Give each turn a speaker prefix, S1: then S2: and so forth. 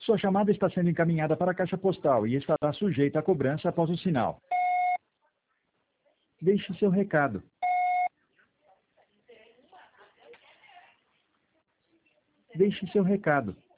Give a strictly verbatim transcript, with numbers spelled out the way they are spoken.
S1: Sua chamada está sendo encaminhada para a caixa postal e estará sujeita a cobrança após o sinal. Deixe seu recado. Deixe seu recado.